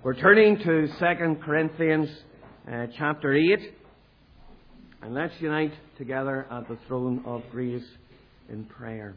We're turning to 2 Corinthians chapter 8, and let's unite together at the throne of grace in prayer.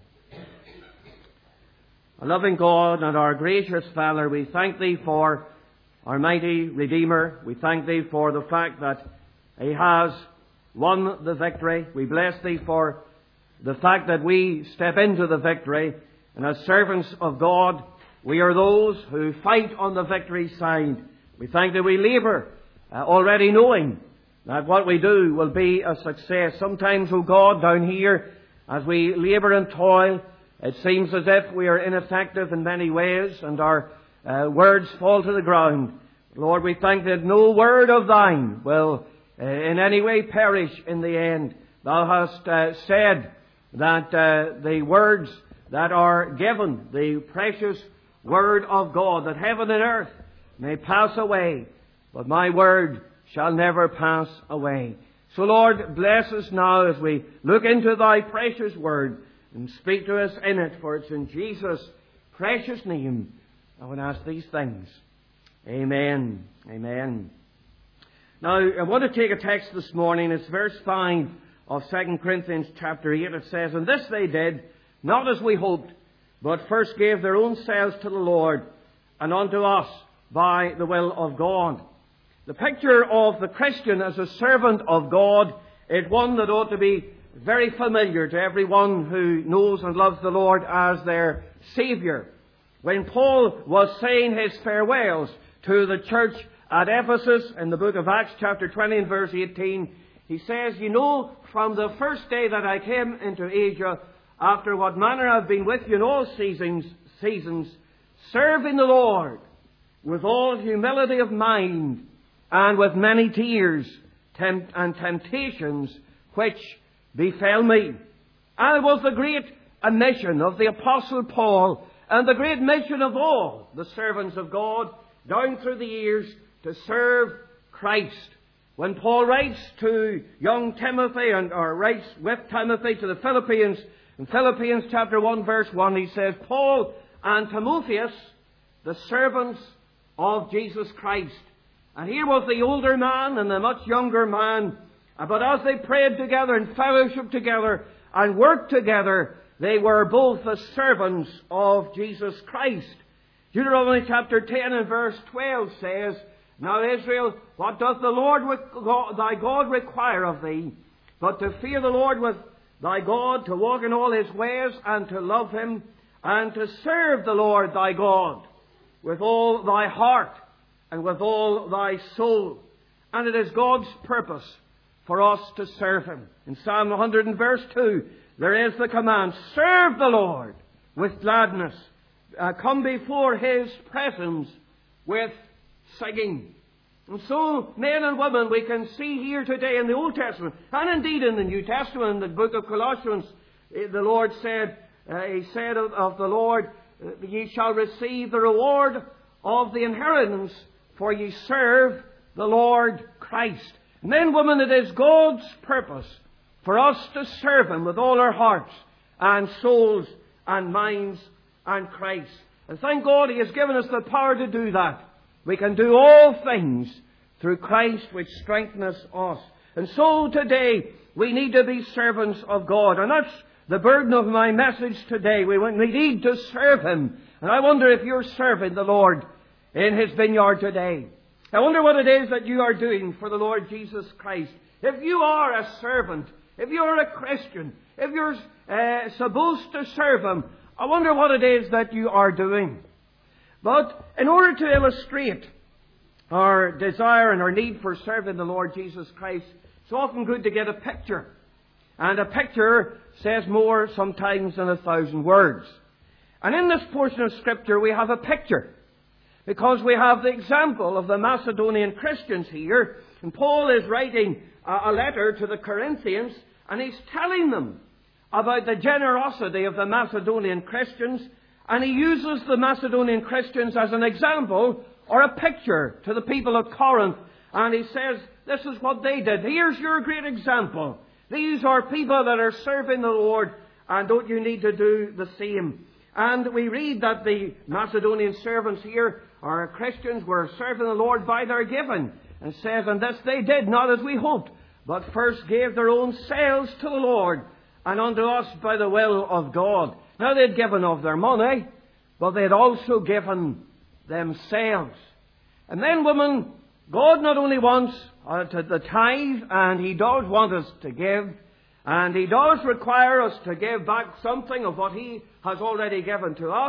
Our loving God and our gracious Father, we thank Thee for our mighty Redeemer. We thank Thee for the fact that He has won the victory. We bless Thee for the fact that we step into the victory, and as servants of God, we are those who fight on the victory side. We thank that we labour already knowing that what we do will be a success. Sometimes, O God, down here, as we labour and toil, it seems as if we are ineffective in many ways and our words fall to the ground. Lord, we thank that no word of Thine will in any way perish in the end. Thou hast said that the words that are given, the precious Word of God, that heaven and earth may pass away, but my word shall never pass away. So, Lord, bless us now as we look into Thy precious Word and speak to us in it, for it's in Jesus' precious name I would ask these things. Amen. Amen. Now, I want to take a text this morning. It's verse 5 of 2 Corinthians chapter 8. It says, "And this they did, not as we hoped, but first gave their own selves to the Lord, and unto us by the will of God." The picture of the Christian as a servant of God is one that ought to be very familiar to everyone who knows and loves the Lord as their Saviour. When Paul was saying his farewells to the church at Ephesus in the book of Acts chapter 20 and verse 18, he says, "You know, from the first day that I came into Asia, after what manner I have been with you in all seasons, serving the Lord with all humility of mind and with many tears and temptations which befell me." And it was the great mission of the Apostle Paul and the great mission of all the servants of God down through the years to serve Christ. When Paul writes to young Timothy, or writes with Timothy to the Philippians, in Philippians chapter 1 verse 1, he says, "Paul and Timotheus, the servants of Jesus Christ." And here was the older man and the much younger man, but as they prayed together and fellowshiped together and worked together, they were both the servants of Jesus Christ. Deuteronomy chapter 10 and verse 12 says, "Now Israel, what doth the Lord thy God require of thee, but to fear the Lord with thy God, to walk in all His ways, and to love Him, and to serve the Lord thy God with all thy heart and with all thy soul." And it is God's purpose for us to serve Him. In Psalm 100 and verse 2, there is the command, "Serve the Lord with gladness. Come before His presence with singing." And so, men and women, we can see here today in the Old Testament, and indeed in the New Testament, in the book of Colossians, the Lord said, He said of the Lord, "Ye shall receive the reward of the inheritance, for ye serve the Lord Christ." Men, women, it is God's purpose for us to serve Him with all our hearts and souls and minds and Christ. And thank God He has given us the power to do that. We can do all things through Christ which strengtheneth us. And so today we need to be servants of God. And that's the burden of my message today. We need to serve Him. And I wonder if you're serving the Lord in His vineyard today. I wonder what it is that you are doing for the Lord Jesus Christ. If you are a servant, if you're a Christian, if you're supposed to serve Him, I wonder what it is that you are doing. But in order to illustrate our desire and our need for serving the Lord Jesus Christ, it's often good to get a picture. And a picture says more sometimes than 1,000 words. And in this portion of Scripture we have a picture, because we have the example of the Macedonian Christians here. And Paul is writing a letter to the Corinthians, and he's telling them about the generosity of the Macedonian Christians. And he uses the Macedonian Christians as an example or a picture to the people of Corinth. And he says, this is what they did. Here's your great example. These are people that are serving the Lord, and don't you need to do the same? And we read that the Macedonian servants here our Christians were serving the Lord by their giving. And it says, and this they did, not as we hoped, but first gave their own selves to the Lord, and unto us by the will of God. Now they'd given of their money, but they'd also given themselves. And then, women, God not only wants the tithe, and He does want us to give, and He does require us to give back something of what He has already given to us,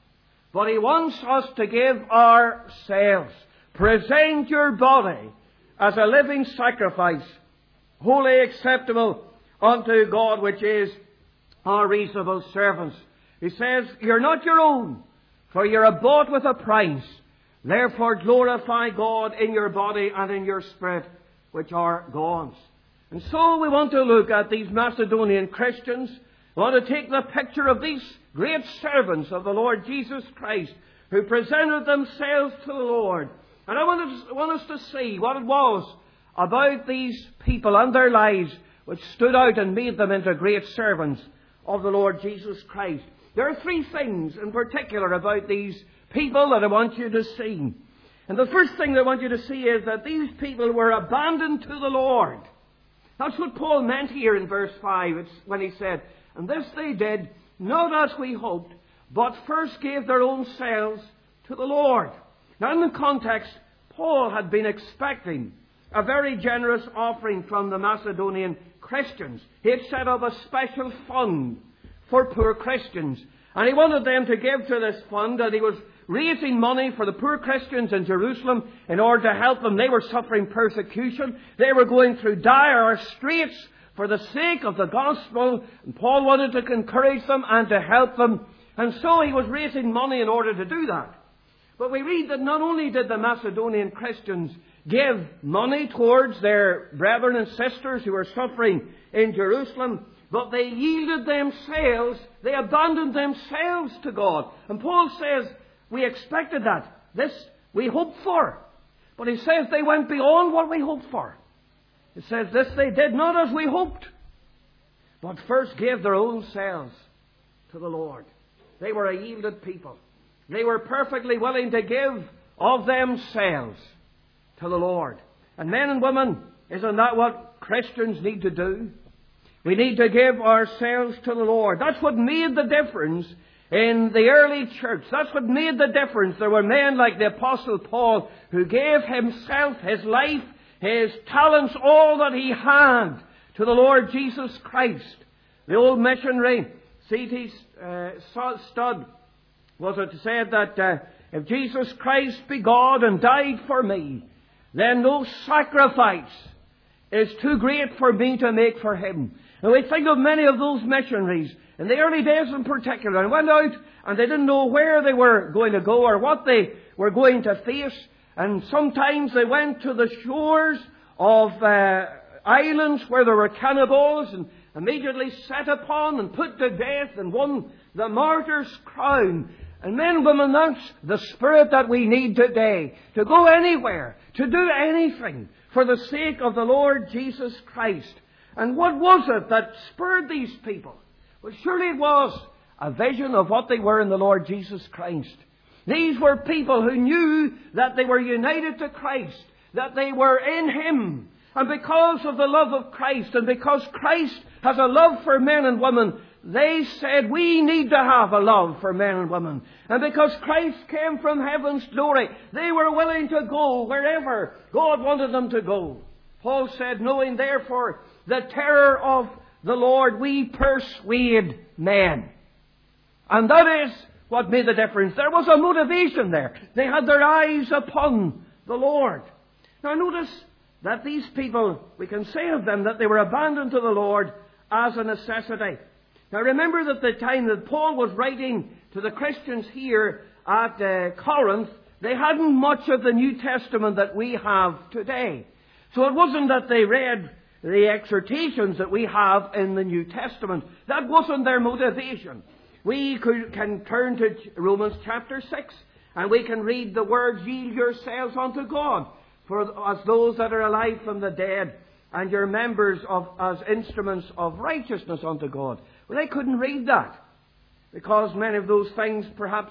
but He wants us to give ourselves. Present your body as a living sacrifice, wholly acceptable unto God, which is our reasonable service. He says, you're not your own, for you're bought with a price. Therefore glorify God in your body and in your spirit, which are God's. And so we want to look at these Macedonian Christians. We want to take the picture of these great servants of the Lord Jesus Christ, who presented themselves to the Lord. And I want us to see what it was about these people and their lives which stood out and made them into great servants of the Lord Jesus Christ. There are three things in particular about these people that I want you to see. And the first thing that I want you to see is that these people were abandoned to the Lord. That's what Paul meant here in verse 5. It's when he said, and this they did, not as we hoped, but first gave their own selves to the Lord. Now in the context, Paul had been expecting a very generous offering from the Macedonian Christians. He had set up a special fund for poor Christians. And he wanted them to give to this fund, and he was raising money for the poor Christians in Jerusalem in order to help them. They were suffering persecution. They were going through dire straits for the sake of the gospel. And Paul wanted to encourage them and to help them. And so he was raising money in order to do that. But we read that not only did the Macedonian Christians give money towards their brethren and sisters who were suffering in Jerusalem, but they yielded themselves, they abandoned themselves to God. And Paul says, we expected that. This we hoped for. But he says they went beyond what we hoped for. It says this they did not as we hoped, but first gave their own selves to the Lord. They were a yielded people. They were perfectly willing to give of themselves to the Lord. And men and women, isn't that what Christians need to do? We need to give ourselves to the Lord. That's what made the difference in the early church. That's what made the difference. There were men like the Apostle Paul who gave himself, his life, his talents, all that he had to the Lord Jesus Christ. The old missionary, C.T. Studd, was it said that if Jesus Christ be God and died for me, then no sacrifice is too great for me to make for Him. And we think of many of those missionaries in the early days in particular, and went out and they didn't know where they were going to go or what they were going to face. And sometimes they went to the shores of islands where there were cannibals and immediately set upon and put to death and won the martyr's crown. And men and women, that's the spirit that we need today. To go anywhere, to do anything for the sake of the Lord Jesus Christ. And what was it that spurred these people? Well, surely it was a vision of what they were in the Lord Jesus Christ. These were people who knew that they were united to Christ, that they were in Him. And because of the love of Christ, and because Christ has a love for men and women, they said, we need to have a love for men and women. And because Christ came from heaven's glory, they were willing to go wherever God wanted them to go. Paul said, knowing therefore the terror of the Lord, we persuade men. And that is what made the difference. There was a motivation there. They had their eyes upon the Lord. Now notice that these people, we can say of them that they were abandoned to the Lord as a necessity. Now remember that the time that Paul was writing to the Christians here at Corinth, they hadn't much of the New Testament that we have today. So it wasn't that they read the exhortations that we have in the New Testament. That wasn't their motivation. We can turn to Romans chapter 6 and we can read the words, yield yourselves unto God, for as those that are alive from the dead, and your members as instruments of righteousness unto God. Well, they couldn't read that, because many of those things perhaps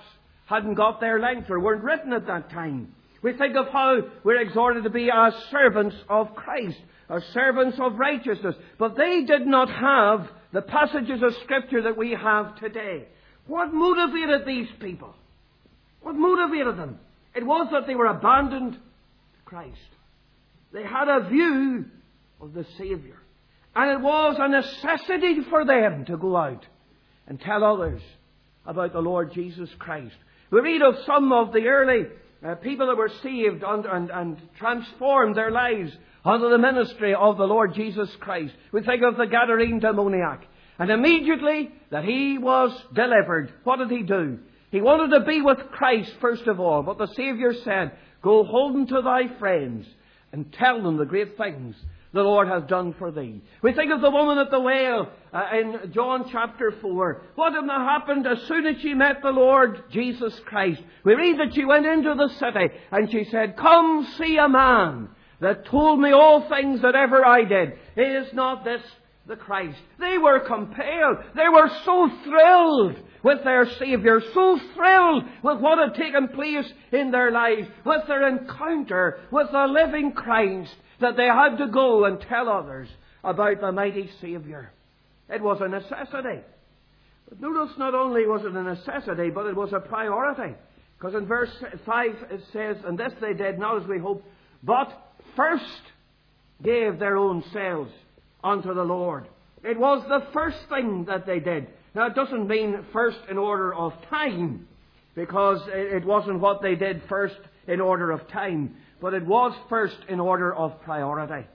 hadn't got their length or weren't written at that time. We think of how we're exhorted to be as servants of Christ, as servants of righteousness. But they did not have the passages of Scripture that we have today. What motivated these people? What motivated them? It was that they were abandoned to Christ. They had a view of the Saviour. And it was a necessity for them to go out and tell others about the Lord Jesus Christ. We read of some of the early people that were saved and transformed their lives under the ministry of the Lord Jesus Christ. We think of the Gadarene demoniac. And immediately that he was delivered, what did he do? He wanted to be with Christ first of all. But the Saviour said, "Go home to thy friends and tell them the great things the Lord has done for thee." We think of the woman at the well in John chapter 4. What had happened as soon as she met the Lord Jesus Christ? We read that she went into the city and she said, "Come see a man that told me all things that ever I did. Is not this the Christ?" They were compelled. They were so thrilled with their Saviour, so thrilled with what had taken place in their lives, with their encounter with the living Christ, that they had to go and tell others about the mighty Saviour. It was a necessity. But notice, not only was it a necessity, but it was a priority. Because in verse 5 it says, "And this they did, not as we hope, but first gave their own selves unto the Lord." It was the first thing that they did. Now, it doesn't mean first in order of time, because it wasn't what they did first in order of time, but it was first in order of priority.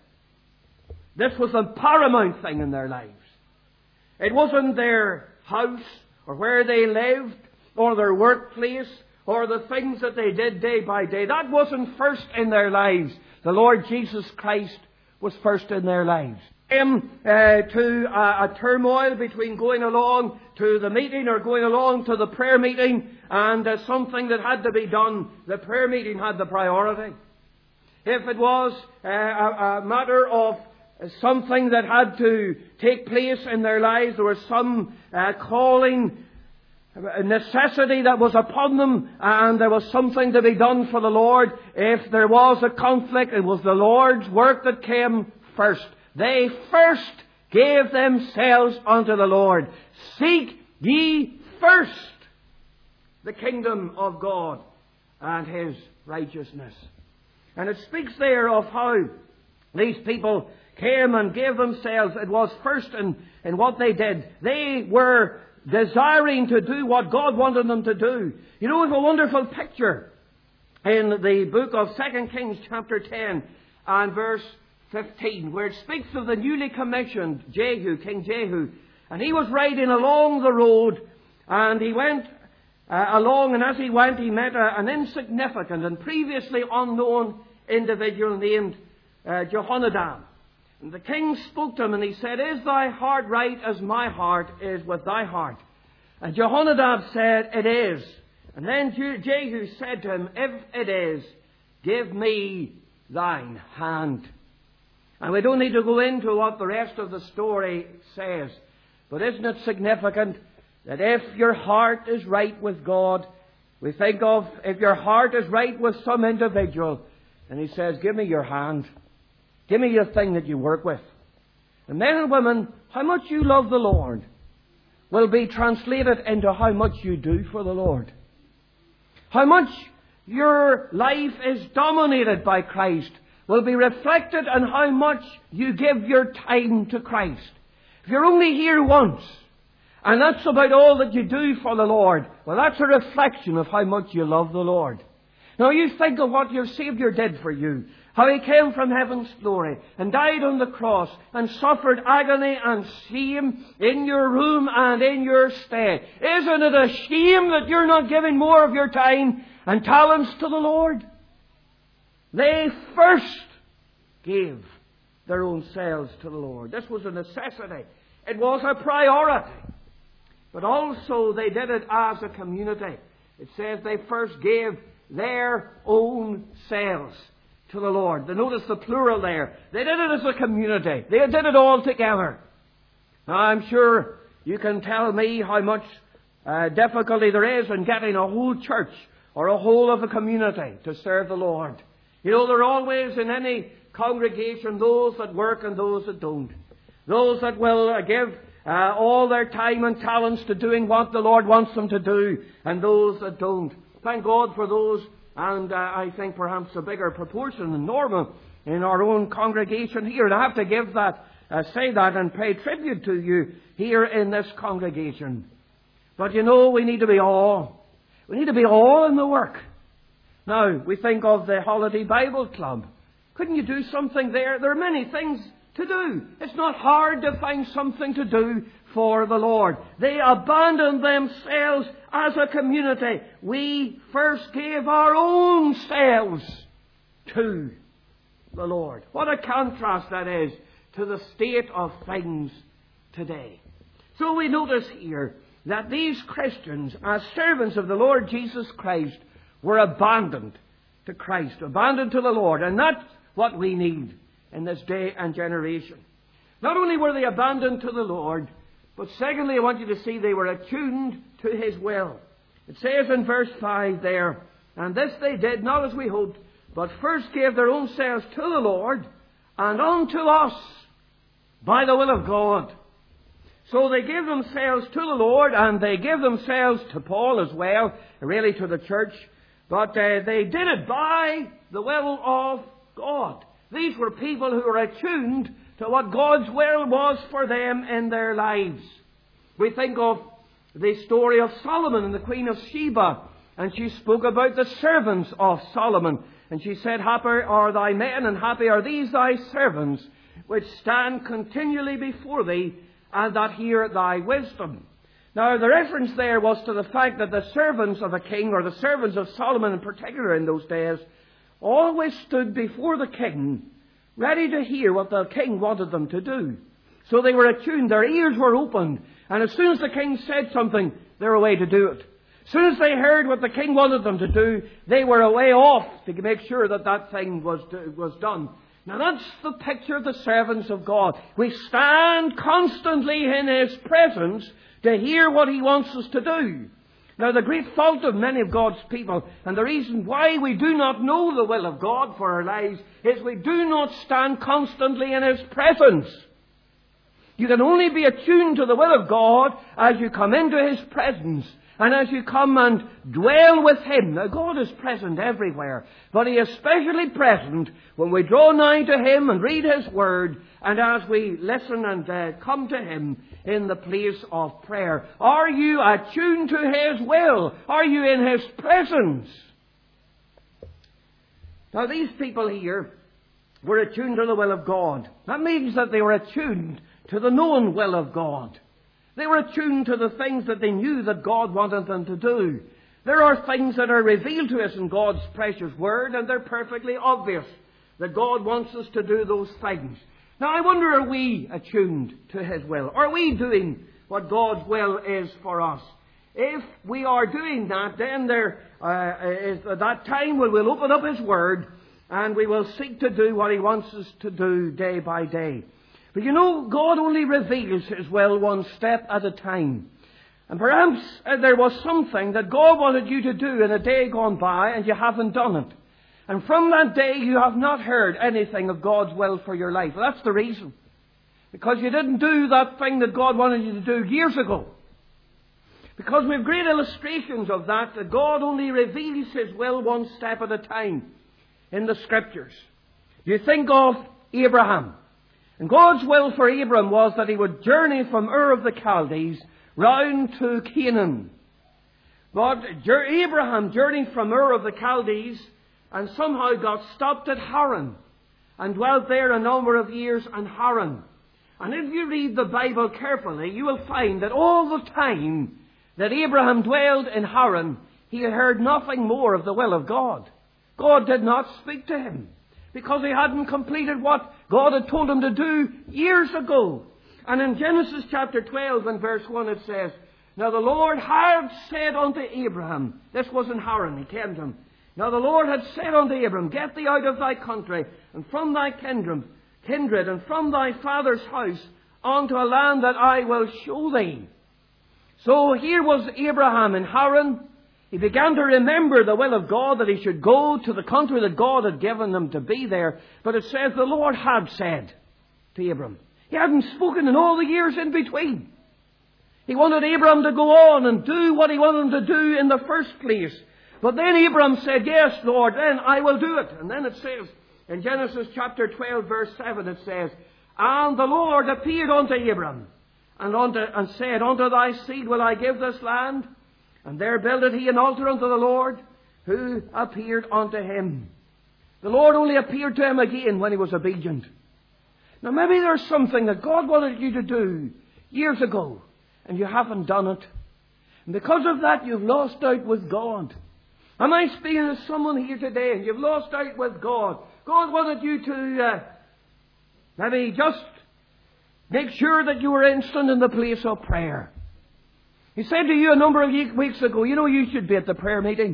This was the paramount thing in their lives. It wasn't their house, or where they lived, or their workplace, or the things that they did day by day. That wasn't first in their lives. The Lord Jesus Christ was first in their lives. To a turmoil between going along to the meeting or going along to the prayer meeting and something that had to be done, the prayer meeting had the priority. If it was a matter of something that had to take place in their lives, there was some calling, necessity that was upon them, and there was something to be done for the Lord. If there was a conflict, it was the Lord's work that came first. They first gave themselves unto the Lord. "Seek ye first the kingdom of God and His righteousness." And it speaks there of how these people came and gave themselves. It was first in what they did. They were desiring to do what God wanted them to do. You know, it's a wonderful picture in the book of 2 Kings chapter 10 and verse 15, where it speaks of the newly commissioned Jehu, King Jehu. And he was riding along the road, and he went along, and as he went, he met an insignificant and previously unknown individual named Jehonadab. And the king spoke to him, and he said, "Is thy heart right as my heart is with thy heart?" And Jehonadab said, "It is." And then Jehu said to him, "If it is, give me thine hand." And we don't need to go into what the rest of the story says. But isn't it significant that if your heart is right with God, we think of if your heart is right with some individual, and he says, "Give me your hand. Give me your thing that you work with." And men and women, how much you love the Lord will be translated into how much you do for the Lord. How much your life is dominated by Christ will be reflected in how much you give your time to Christ. If you're only here once, and that's about all that you do for the Lord, well, that's a reflection of how much you love the Lord. Now you think of what your Saviour did for you. How He came from heaven's glory and died on the cross and suffered agony and shame in your room and in your stead. Isn't it a shame that you're not giving more of your time and talents to the Lord? They first gave their own selves to the Lord. This was a necessity. It was a priority. But also they did it as a community. It says they first gave their own selves to the Lord. Notice the plural there. They did it as a community. They did it all together. Now I'm sure you can tell me how much difficulty there is in getting a whole church or a whole of a community to serve the Lord. You know, there are always in any congregation those that work and those that don't. Those that will give all their time and talents to doing what the Lord wants them to do, and those that don't. Thank God for those, and I think perhaps a bigger proportion than normal in our own congregation here. And I have to give that, say that and pay tribute to you here in this congregation. But you know, we need to be all. We need to be all in the work. Now, we think of the Holiday Bible Club. Couldn't you do something there? There are many things to do. It's not hard to find something to do for the Lord. They abandoned themselves as a community. We first gave our own selves to the Lord. What a contrast that is to the state of things today. So we notice here that these Christians, as servants of the Lord Jesus Christ, were abandoned to Christ, abandoned to the Lord. And that's what we need in this day and generation. Not only were they abandoned to the Lord, but secondly, I want you to see they were attuned to His will. It says in verse 5 there, "And this they did, not as we hoped, but first gave their own selves to the Lord, and unto us by the will of God." So they gave themselves to the Lord, and they gave themselves to Paul as well, really to the church. But they did it by the will of God. These were people who were attuned to what God's will was for them in their lives. We think of the story of Solomon and the Queen of Sheba, and she spoke about the servants of Solomon. And she said, "Happy are thy men, and happy are these thy servants, which stand continually before thee, and that hear thy wisdom." Now, the reference there was to the fact that the servants of a king, or the servants of Solomon in particular in those days, always stood before the king, ready to hear what the king wanted them to do. So they were attuned, their ears were opened, and as soon as the king said something, they were away to do it. As soon as they heard what the king wanted them to do, they were away off to make sure that that thing was done. Now that's the picture of the servants of God. We stand constantly in His presence to hear what He wants us to do. Now the great fault of many of God's people, and the reason why we do not know the will of God for our lives, is we do not stand constantly in His presence. You can only be attuned to the will of God as you come into His presence. And as you come and dwell with Him. Now God is present everywhere, but He is especially present when we draw nigh to Him and read His Word, and as we listen and come to Him in the place of prayer. Are you attuned to His will? Are you in His presence? Now these people here were attuned to the will of God. That means that they were attuned to the known will of God. They were attuned to the things that they knew that God wanted them to do. There are things that are revealed to us in God's precious Word, and they're perfectly obvious that God wants us to do those things. Now I wonder, are we attuned to His will? Are we doing what God's will is for us? If we are doing that, then there is that time when we'll open up His Word and we will seek to do what He wants us to do day by day. But you know, God only reveals His will one step at a time. And perhaps there was something that God wanted you to do in a day gone by and you haven't done it. And from that day you have not heard anything of God's will for your life. That's the reason. Because you didn't do that thing that God wanted you to do years ago. Because we have great illustrations of that God only reveals His will one step at a time in the Scriptures. You think of Abraham. And God's will for Abram was that he would journey from Ur of the Chaldees round to Canaan. But Abraham journeyed from Ur of the Chaldees and somehow got stopped at Haran and dwelt there a number of years in Haran. And if you read the Bible carefully, you will find that all the time that Abraham dwelled in Haran, he had heard nothing more of the will of God. God did not speak to him, because he hadn't completed what God had told him to do years ago. And in Genesis chapter 12 and verse 1 it says, "Now the Lord had said unto Abraham," this was in Haran, he came to him, "Now the Lord had said unto Abraham, Get thee out of thy country, and from thy kindred, and from thy father's house, unto a land that I will show thee." So here was Abraham in Haran. He began to remember the will of God, that he should go to the country that God had given them to be there. But it says the Lord had said to Abram. He hadn't spoken in all the years in between. He wanted Abram to go on and do what he wanted him to do in the first place. But then Abram said, yes, Lord, then I will do it. And then it says, in Genesis chapter 12, verse 7, it says, and the Lord appeared unto Abram, and said, unto thy seed will I give this land. And there builded he an altar unto the Lord, who appeared unto him. The Lord only appeared to him again when he was obedient. Now maybe there's something that God wanted you to do years ago, and you haven't done it. And because of that, you've lost out with God. Am I speaking to someone here today, and you've lost out with God? God wanted you to maybe just make sure that you were instant in the place of prayer. He said to you a number of weeks ago, you know, you should be at the prayer meeting.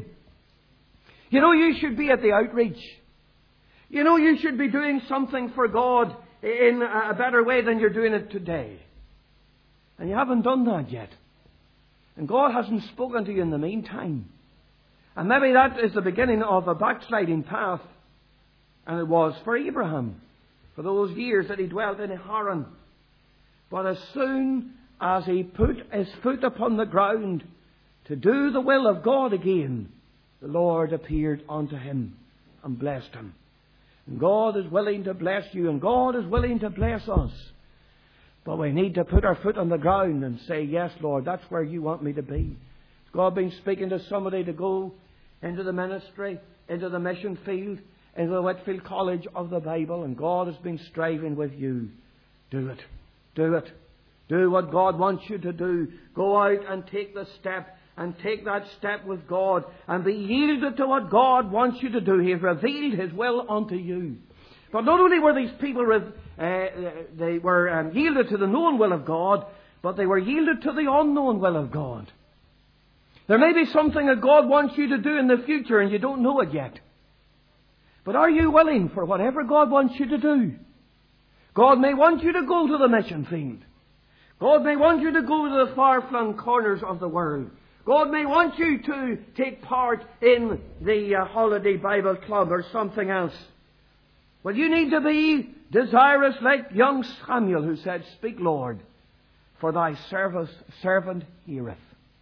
You know, you should be at the outreach. You know, you should be doing something for God in a better way than you're doing it today. And you haven't done that yet. And God hasn't spoken to you in the meantime. And maybe that is the beginning of a backsliding path. And it was for Abraham, for those years that he dwelt in Haran. But as soon as he put his foot upon the ground to do the will of God again, the Lord appeared unto him and blessed him. And God is willing to bless you, and God is willing to bless us. But we need to put our foot on the ground and say, yes, Lord, that's where you want me to be. Has God been speaking to somebody to go into the ministry, into the mission field, into the Whitefield College of the Bible, and God has been striving with you? Do it. Do it. Do what God wants you to do. Go out and take the step, and take that step with God, and be yielded to what God wants you to do. He has revealed His will unto you. But not only were these people they were yielded to the known will of God, but they were yielded to the unknown will of God. There may be something that God wants you to do in the future, and you don't know it yet. But are you willing for whatever God wants you to do? God may want you to go to the mission field. God may want you to go to the far-flung corners of the world. God may want you to take part in the holiday Bible club or something else. But you need to be desirous like young Samuel, who said, speak, Lord, for thy servant heareth.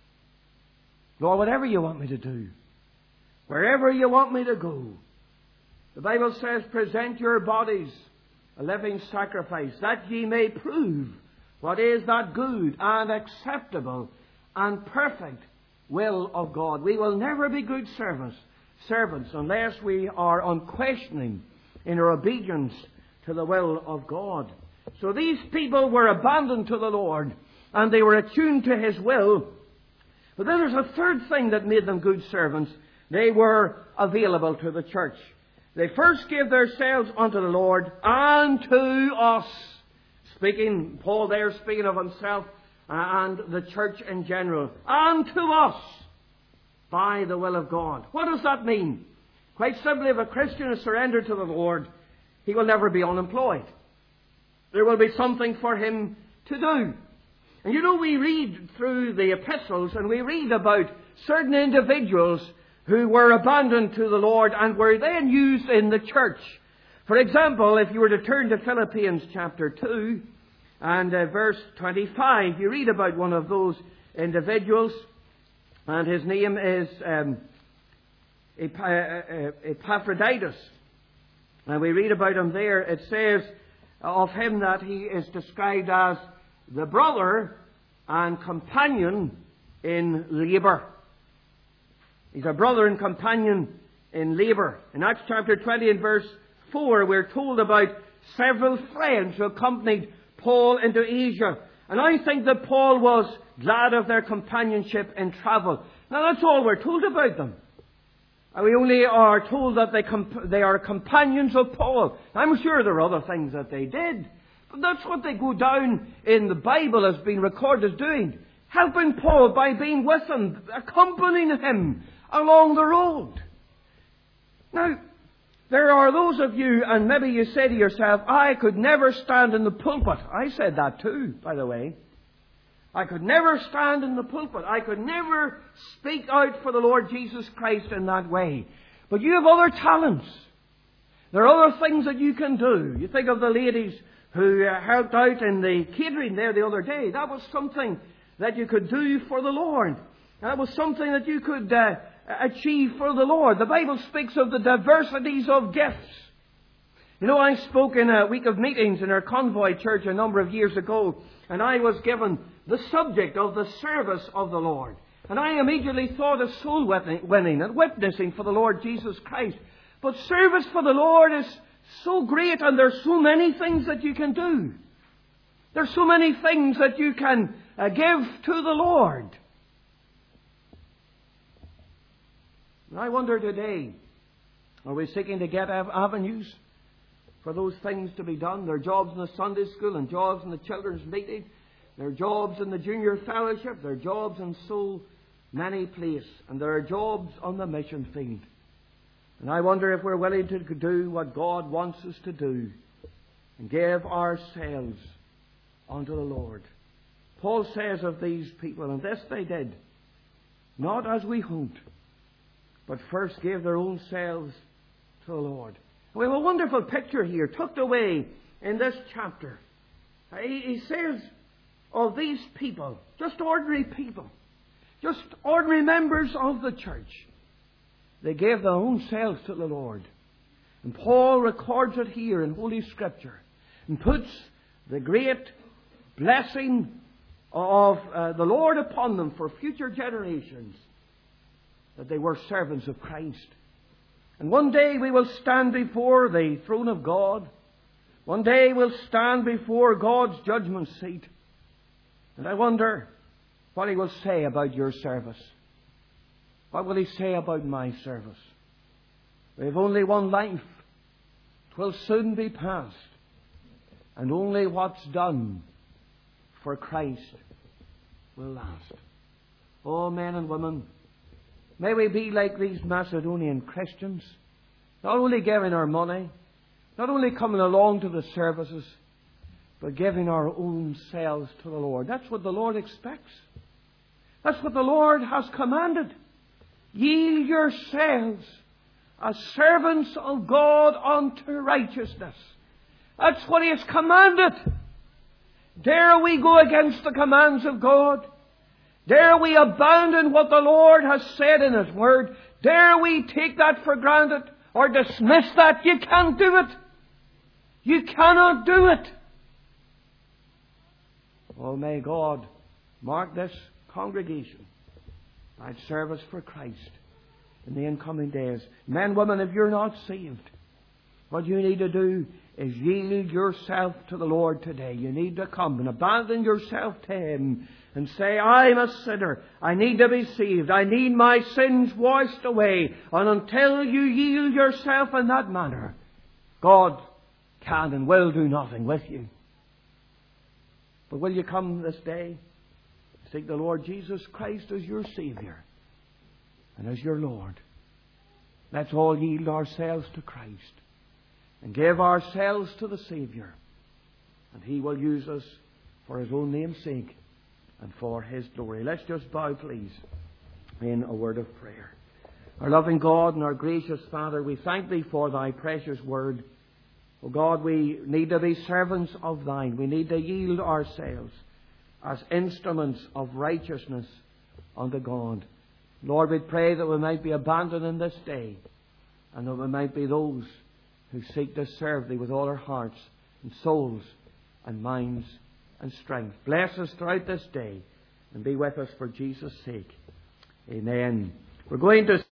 Lord, whatever you want me to do, wherever you want me to go. The Bible says, present your bodies a living sacrifice, that ye may prove what is that good and acceptable and perfect will of God. We will never be good servants unless we are unquestioning in our obedience to the will of God. So these people were abandoned to the Lord, and they were attuned to His will. But then there's a third thing that made them good servants. They were available to the church. They first gave themselves unto the Lord and to us. Paul there speaking of himself and the church in general. And to us by the will of God. What does that mean? Quite simply, if a Christian is surrendered to the Lord, he will never be unemployed. There will be something for him to do. And you know, we read through the epistles and we read about certain individuals who were abandoned to the Lord and were then used in the church. For example, if you were to turn to Philippians chapter 2 and verse 25, you read about one of those individuals, and his name is Epaphroditus. And we read about him there. It says of him that he is described as the brother and companion in labour. He's a brother and companion in labour. In Acts chapter 20 and verse 4, we're told about several friends who accompanied Paul into Asia. And I think that Paul was glad of their companionship in travel. Now that's all we're told about them. And we only are told that they are companions of Paul. I'm sure there are other things that they did. But that's what they go down in the Bible as being recorded as doing. Helping Paul by being with him, accompanying him along the road. Now, there are those of you, and maybe you say to yourself, I could never stand in the pulpit. I said that too, by the way. I could never stand in the pulpit. I could never speak out for the Lord Jesus Christ in that way. But you have other talents. There are other things that you can do. You think of the ladies who helped out in the catering there the other day. That was something that you could do for the Lord. That was something that you could achieve for the Lord. The Bible speaks of the diversities of gifts. You know, I spoke in a week of meetings in our Convoy Church a number of years ago, and I was given the subject of the service of the Lord. And I immediately thought of soul winning and witnessing for the Lord Jesus Christ. But service for the Lord is so great, and there's so many things that you can do. There's so many things that you can give to the Lord. And I wonder today, are we seeking to get avenues for those things to be done? There are jobs in the Sunday school and jobs in the children's meeting. There are jobs in the junior fellowship. There are jobs in so many places. And there are jobs on the mission field. And I wonder if we're willing to do what God wants us to do and give ourselves unto the Lord. Paul says of these people, and this they did, not as we hoped, but first gave their own selves to the Lord. We have a wonderful picture here, tucked away in this chapter. He says of these people, just ordinary people, just ordinary members of the church, they gave their own selves to the Lord. And Paul records it here in Holy Scripture and puts the great blessing of the Lord upon them for future generations, that they were servants of Christ. And one day we will stand before the throne of God. One day we'll stand before God's judgment seat. And I wonder what He will say about your service. What will He say about my service? We have only one life. 'Twill soon be past. And only what's done for Christ will last. Oh, men and women, may we be like these Macedonian Christians, not only giving our money, not only coming along to the services, but giving our own selves to the Lord. That's what the Lord expects. That's what the Lord has commanded. Yield yourselves as servants of God unto righteousness. That's what He has commanded. Dare we go against the commands of God? Dare we abandon what the Lord has said in His Word? Dare we take that for granted or dismiss that? You can't do it. You cannot do it. Oh, may God mark this congregation by service for Christ in the incoming days. Men, women, if you're not saved, what you need to do is yield yourself to the Lord today. You need to come and abandon yourself to Him and say, I'm a sinner. I need to be saved. I need my sins washed away. And until you yield yourself in that manner, God can and will do nothing with you. But will you come this day? Seek the Lord Jesus Christ as your Saviour and as your Lord. Let's all yield ourselves to Christ and give ourselves to the Saviour. And He will use us for His own name's sake and for His glory. Let's just bow, please, in a word of prayer. Our loving God and our gracious Father, we thank Thee for Thy precious word. Oh God, we need to be servants of Thine. We need to yield ourselves as instruments of righteousness unto God. Lord, we pray that we might be abandoned in this day, and that we might be those who seek to serve Thee with all our hearts and souls and minds and strength. Bless us throughout this day and be with us for Jesus' sake. Amen. We're going to